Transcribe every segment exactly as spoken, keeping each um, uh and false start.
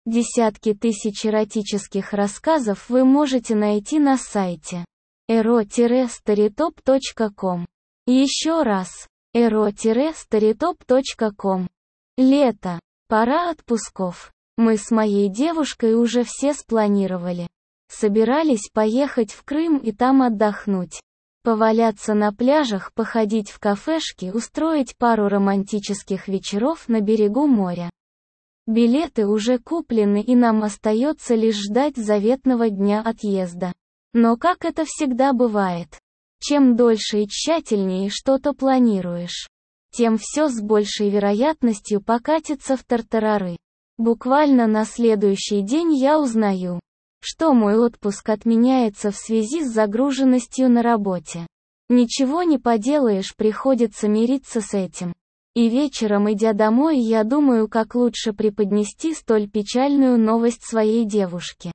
Десятки тысяч эротических рассказов вы можете найти на сайте эро старитоп точка ком. Еще раз, эро старитоп точка ком. Лето. Пора отпусков. Мы с моей девушкой уже все спланировали. Собирались поехать в Крым и там отдохнуть. Поваляться на пляжах, походить в кафешки, устроить пару романтических вечеров на берегу моря. Билеты уже куплены, и нам остается лишь ждать заветного дня отъезда. Но как это всегда бывает, чем дольше и тщательнее что-то планируешь, тем все с большей вероятностью покатится в тартарары. Буквально на следующий день я узнаю, что мой отпуск отменяется в связи с загруженностью на работе. Ничего не поделаешь, приходится мириться с этим. И вечером, идя домой, я думаю, как лучше преподнести столь печальную новость своей девушке,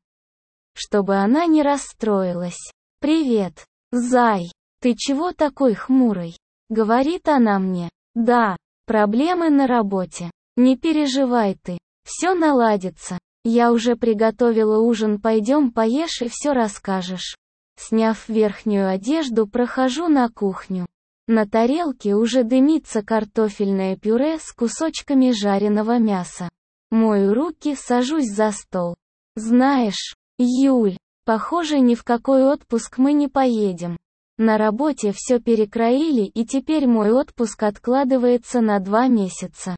чтобы она не расстроилась. «Привет, зай, ты чего такой хмурый?» — говорит она мне. «Да, проблемы на работе. Не переживай ты, все наладится. Я уже приготовила ужин, пойдем поешь и все расскажешь». Сняв верхнюю одежду, прохожу на кухню. На тарелке уже дымится картофельное пюре с кусочками жареного мяса. Мою руки, сажусь за стол. «Знаешь, Юль, похоже, ни в какой отпуск мы не поедем. На работе все перекроили, и теперь мой отпуск откладывается на два месяца.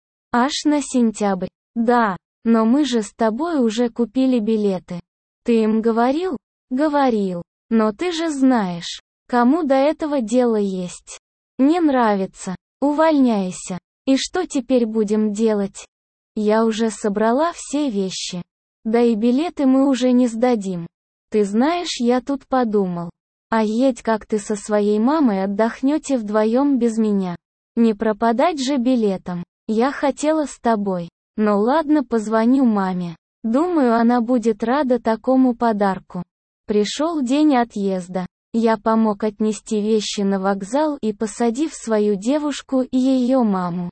Аж на сентябрь. Да, но мы же с тобой уже купили билеты. Ты им говорил?» «Говорил. Но ты же знаешь, кому до этого дело есть. Не нравится. Увольняйся. И что теперь будем делать?» Я уже собрала все вещи. Да и билеты мы уже не сдадим. Ты знаешь, я тут подумал. А едь как ты со своей мамой отдохнете вдвоем без меня. Не пропадать же билетом. Я хотела с тобой. Но ладно, позвоню маме. Думаю, она будет рада такому подарку. Пришел день отъезда. Я помог отнести вещи на вокзал и, посадив свою девушку и ее маму,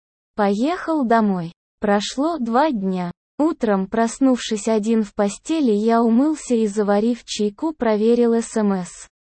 поехал домой. Прошло два дня. Утром, проснувшись один в постели, я умылся и, заварив чайку, проверил СМС.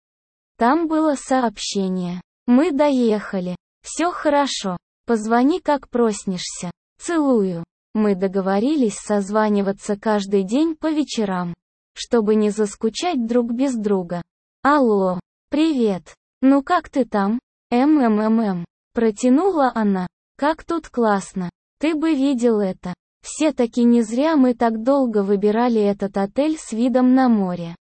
Там было сообщение. «Мы доехали. Все хорошо. Позвони, как проснешься. Целую». Мы договорились созваниваться каждый день по вечерам, чтобы не заскучать друг без друга. «Алло, привет. Ну как ты там?» «МММ», протянула она. «Как тут классно. Ты бы видел это. Все-таки не зря мы так долго выбирали этот отель с видом на море.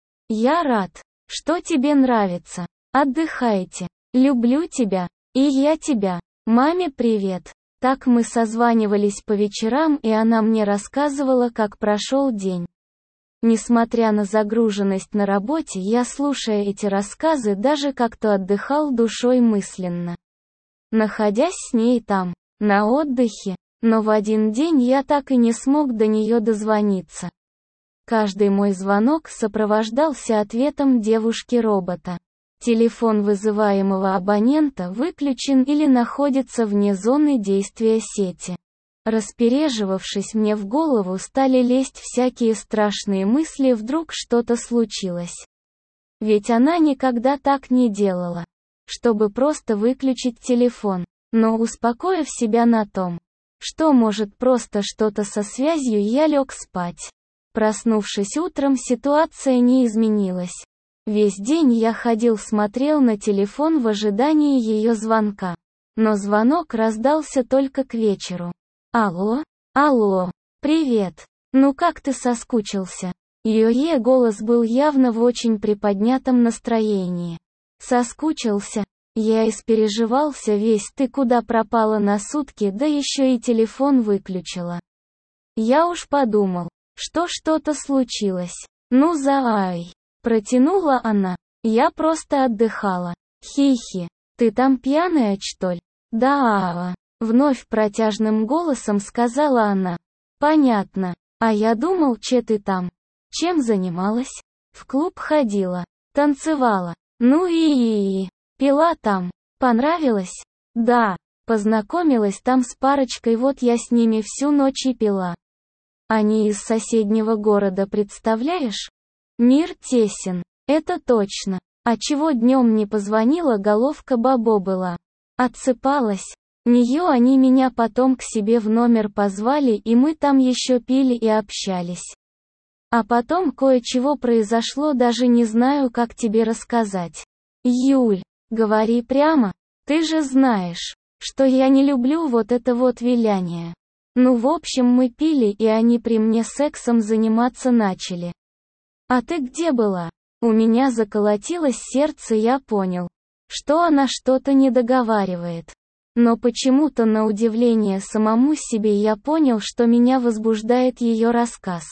Я рад, что тебе нравится. Отдыхайте. Люблю тебя. И я тебя. Маме привет». Так мы созванивались по вечерам, и она мне рассказывала, как прошел день. Несмотря на загруженность на работе, я, слушая эти рассказы, даже как-то отдыхал душой мысленно. Находясь с ней там, на отдыхе, но в один день я так и не смог до нее дозвониться. Каждый мой звонок сопровождался ответом девушки-робота. Телефон вызываемого абонента выключен или находится вне зоны действия сети. Распереживавшись, мне в голову стали лезть всякие страшные мысли, вдруг что-то случилось. Ведь она никогда так не делала, чтобы просто выключить телефон. Но, успокоив себя на том, что может просто что-то со связью, я лег спать. Проснувшись утром, ситуация не изменилась. Весь день я ходил, смотрел на телефон в ожидании ее звонка. Но звонок раздался только к вечеру. «Алло? Алло. Привет. Ну как ты соскучился?» Ее голос был явно в очень приподнятом настроении. «Соскучился? Я испереживался весь, ты куда пропала на сутки, да еще и телефон выключила. Я уж подумал, что что-то случилось. Ну за ай!» Протянула она. «Я просто отдыхала. Хи-хи. Ты там пьяная, что ли?» «Да, вновь протяжным голосом сказала она. «Понятно. А я думал, че ты там. Чем занималась?» «В клуб ходила. Танцевала. Ну и... пила там. Понравилось?» «Да. Познакомилась там с парочкой, вот я с ними всю ночь и пила. Они из соседнего города, представляешь? Мир тесен. Это точно. А чего днем не позвонила, головка Бабо была. Отсыпалась. Нее они меня потом к себе в номер позвали, и мы там еще пили и общались. А потом кое-чего произошло, даже не знаю, как тебе рассказать. Юль, говори прямо. Ты же знаешь, что я не люблю вот это вот виляние. Ну, в общем, мы пили, и они при мне сексом заниматься начали. А ты где была? У меня заколотилось сердце, я понял, что она что-то не договаривает. Но почему-то, на удивление самому себе, я понял, что меня возбуждает ее рассказ.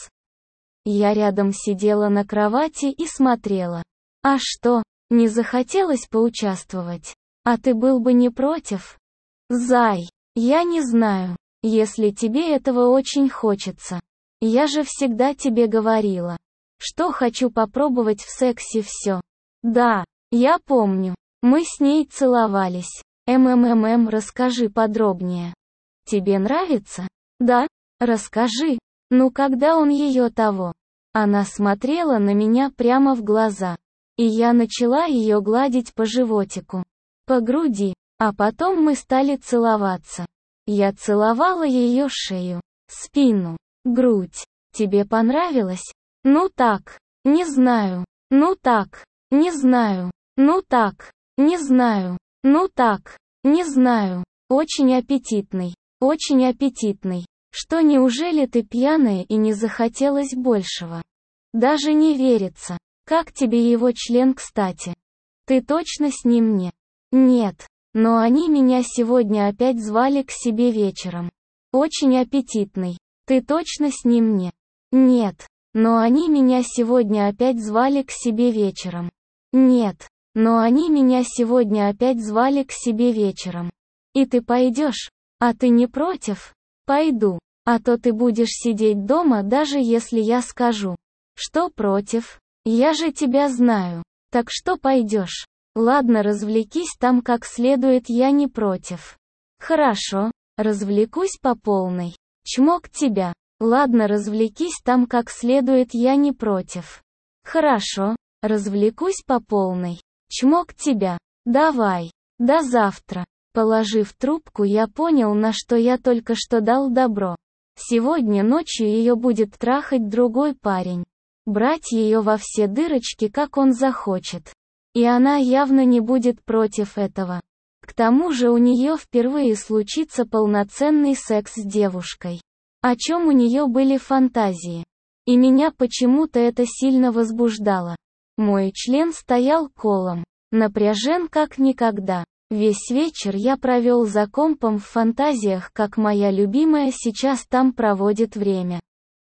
Я рядом сидела на кровати и смотрела. А что, не захотелось поучаствовать? А ты был бы не против? Зай, я не знаю, если тебе этого очень хочется. Я же всегда тебе говорила, что хочу попробовать в сексе все. Да, я помню. Мы с ней целовались. МММ, расскажи подробнее. Тебе нравится? Да? Расскажи. Ну, когда он ее того? Она смотрела на меня прямо в глаза. И я начала ее гладить по животику, по груди, а потом мы стали целоваться. Я целовала ее шею, спину, грудь. Тебе понравилось? Ну так, не знаю. Ну так, не знаю. Ну так, не знаю. Ну так, не знаю. Очень аппетитный, очень аппетитный. Что, неужели ты пьяная и не захотелось большего? Даже не верится. Как тебе его член, кстати? Ты точно с ним не? Нет. Но они меня сегодня опять звали к себе вечером. Очень аппетитный. Ты точно с ним не? Нет. Но они меня сегодня опять звали к себе вечером. Нет. Но они меня сегодня опять звали к себе вечером. И ты пойдешь? А ты не против? Пойду. А то ты будешь сидеть дома, даже если я скажу, что против. Я же тебя знаю. Так что пойдешь? Ладно, развлекись там как следует, я не против. Хорошо, развлекусь по полной. Чмок тебя. Ладно, развлекись там как следует, я не против. Хорошо, развлекусь по полной. Чмок тебя. Давай. До завтра. Положив трубку, я понял, на что я только что дал добро. Сегодня ночью ее будет трахать другой парень. Брать ее во все дырочки, как он захочет. И она явно не будет против этого. К тому же у нее впервые случится полноценный секс с девушкой. О чем у нее были фантазии. И меня почему-то это сильно возбуждало. Мой член стоял колом, напряжен как никогда. Весь вечер я провел за компом в фантазиях, как моя любимая сейчас там проводит время.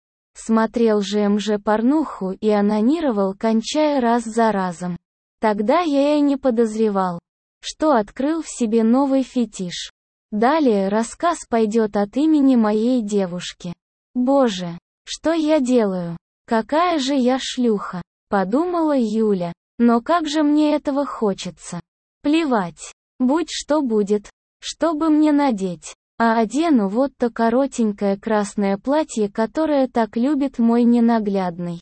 Смотрел ЖМЖ-порнуху и онанировал, кончая раз за разом. Тогда я и не подозревал, что открыл в себе новый фетиш. Далее рассказ пойдет от имени моей девушки. Боже, что я делаю? Какая же я шлюха, подумала Юля. Но как же мне этого хочется? Плевать. Будь что будет. Что бы мне надеть? А одену вот то коротенькое красное платье, которое так любит мой ненаглядный.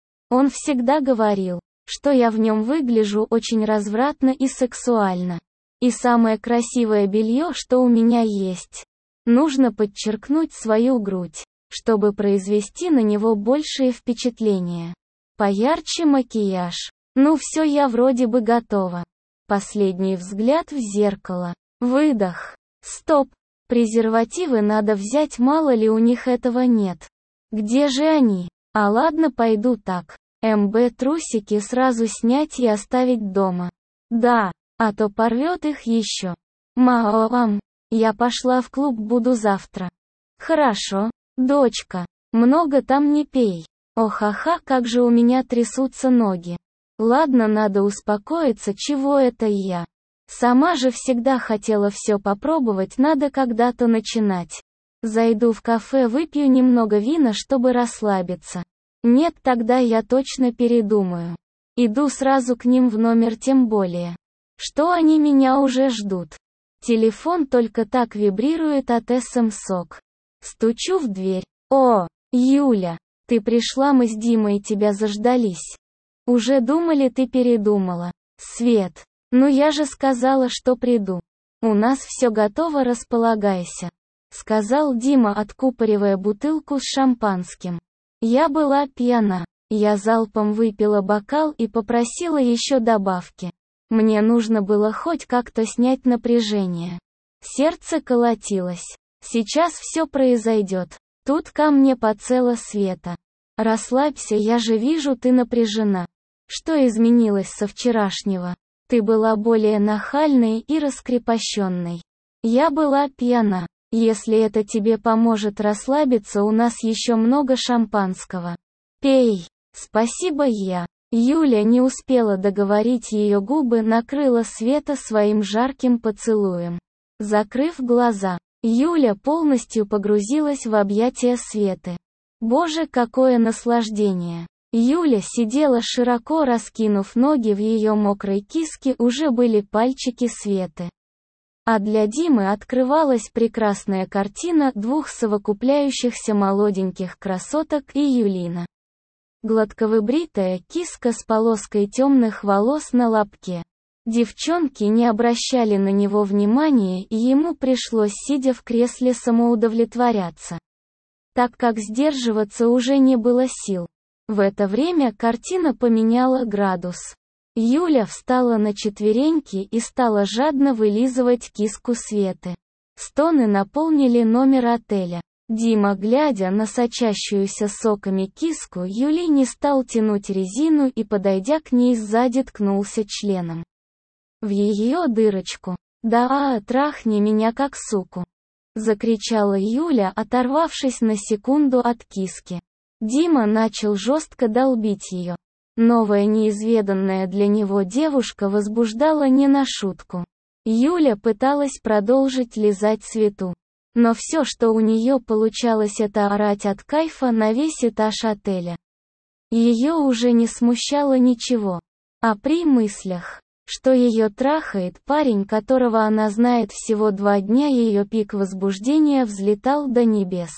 Он всегда говорил, что я в нем выгляжу очень развратно и сексуально. И самое красивое белье, что у меня есть. Нужно подчеркнуть свою грудь, чтобы произвести на него большее впечатление. Поярче макияж. Ну все, я вроде бы готова. Последний взгляд в зеркало. Выдох. Стоп. Презервативы надо взять, мало ли у них этого нет. Где же они? А ладно, пойду так. МБ трусики сразу снять и оставить дома. Да, а то порвет их еще. Мам, я пошла в клуб, буду завтра. Хорошо, дочка. Много там не пей. Ох-ха-ха, как же у меня трясутся ноги. Ладно, надо успокоиться, чего это я. Сама же всегда хотела все попробовать, надо когда-то начинать. Зайду в кафе, выпью немного вина, чтобы расслабиться. Нет, тогда я точно передумаю. Иду сразу к ним в номер, тем более, что они меня уже ждут. Телефон только так вибрирует от эс эм эс. Стучу в дверь. О, Юля, ты пришла, мы с Димой тебя заждались. Уже думали, ты передумала. Свет, ну я же сказала, что приду. У нас все готово, располагайся. Сказал Дима, откупоривая бутылку с шампанским. Я была пьяна. Я залпом выпила бокал и попросила еще добавки. Мне нужно было хоть как-то снять напряжение. Сердце колотилось. Сейчас все произойдет. Тут ко мне подсела Света. Расслабься, я же вижу, ты напряжена. Что изменилось со вчерашнего? Ты была более нахальной и раскрепощенной. Я была пьяна. Если это тебе поможет расслабиться, у нас еще много шампанского. Пей. Спасибо, я. Юля не успела договорить, ее губы накрыла Света своим жарким поцелуем. Закрыв глаза, Юля полностью погрузилась в объятия Светы. Боже, какое наслаждение! Юля сидела широко раскинув ноги, в ее мокрой киске уже были пальчики Светы. А для Димы открывалась прекрасная картина двух совокупляющихся молоденьких красоток и Юлина. Гладковыбритая киска с полоской темных волос на лобке. Девчонки не обращали на него внимания, и ему пришлось, сидя в кресле, самоудовлетворяться, так как сдерживаться уже не было сил. В это время картина поменяла градус. Юля встала на четвереньки и стала жадно вылизывать киску Светы. Стоны наполнили номер отеля. Дима, глядя на сочащуюся соками киску Юли, не стал тянуть резину и, подойдя к ней сзади, ткнулся членом в ее дырочку. «Да, трахни меня как суку!» — закричала Юля, оторвавшись на секунду от киски. Дима начал жестко долбить ее. Новая неизведанная для него девушка возбуждала не на шутку. Юля пыталась продолжить лизать Свету. Но все, что у нее получалось, это орать от кайфа на весь этаж отеля. Ее уже не смущало ничего. А при мыслях, что ее трахает парень, которого она знает всего два дня, ее пик возбуждения взлетал до небес.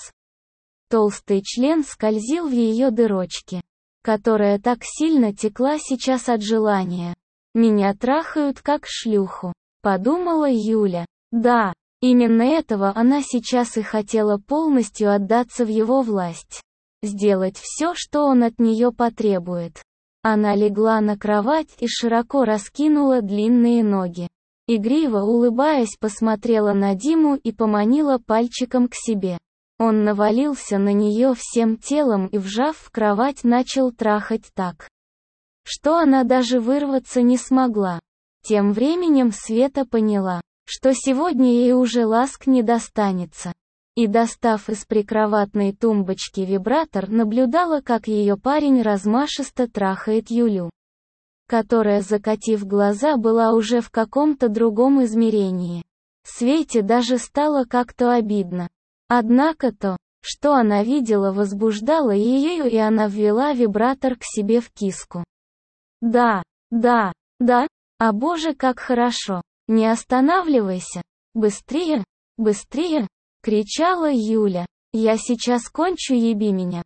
Толстый член скользил в ее дырочке, которая так сильно текла сейчас от желания. «Меня трахают как шлюху», — подумала Юля. Да. Именно этого она сейчас и хотела, полностью отдаться в его власть. Сделать все, что он от нее потребует. Она легла на кровать и широко раскинула длинные ноги. Игриво улыбаясь, посмотрела на Диму и поманила пальчиком к себе. Он навалился на нее всем телом и, вжав в кровать, начал трахать так, что она даже вырваться не смогла. Тем временем Света поняла, что сегодня ей уже ласк не достанется. И, достав из прикроватной тумбочки вибратор, наблюдала, как ее парень размашисто трахает Юлю, которая, закатив глаза, была уже в каком-то другом измерении. Свете даже стало как-то обидно. Однако то, что она видела, возбуждало ее, и она ввела вибратор к себе в киску. «Да, да, да, а боже, как хорошо! Не останавливайся! Быстрее, быстрее!» — кричала Юля. «Я сейчас кончу, еби меня!»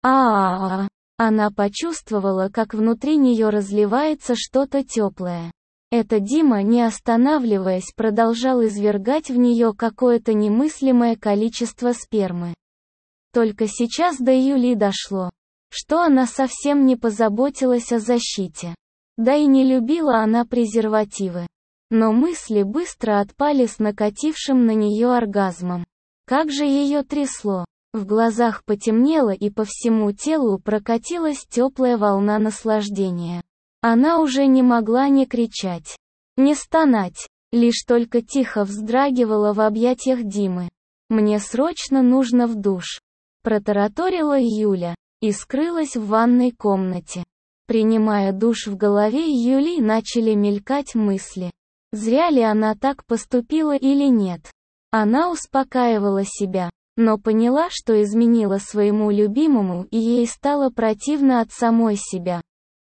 А-а-а! Она почувствовала, как внутри нее разливается что-то теплое. Это Дима, не останавливаясь, продолжал извергать в нее какое-то немыслимое количество спермы. Только сейчас до Юли дошло, что она совсем не позаботилась о защите. Да и не любила она презервативы. Но мысли быстро отпали с накатившим на нее оргазмом. Как же ее трясло! В глазах потемнело, и по всему телу прокатилась теплая волна наслаждения. Она уже не могла не кричать, не стонать, лишь только тихо вздрагивала в объятиях Димы. «Мне срочно нужно в душ», — протараторила Юля, и скрылась в ванной комнате. Принимая душ, в голове Юли начали мелькать мысли. Зря ли она так поступила или нет? Она успокаивала себя, но поняла, что изменила своему любимому, и ей стало противно от самой себя.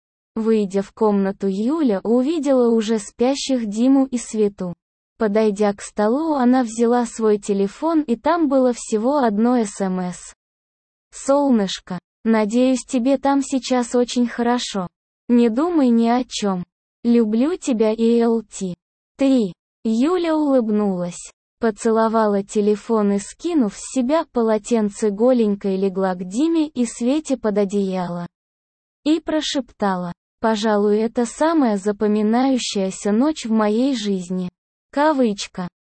Выйдя в комнату, Юля увидела уже спящих Диму и Свету. Подойдя к столу, она взяла свой телефон, и там было всего одно СМС. Солнышко, надеюсь, тебе там сейчас очень хорошо. Не думай ни о чем. Люблю тебя и ЛТ. три. Юля улыбнулась, поцеловала телефон и, скинув с себя полотенце, голенькой легла к Диме и Свете под одеяло. И прошептала: «Пожалуй, это самая запоминающаяся ночь в моей жизни». Кавычка.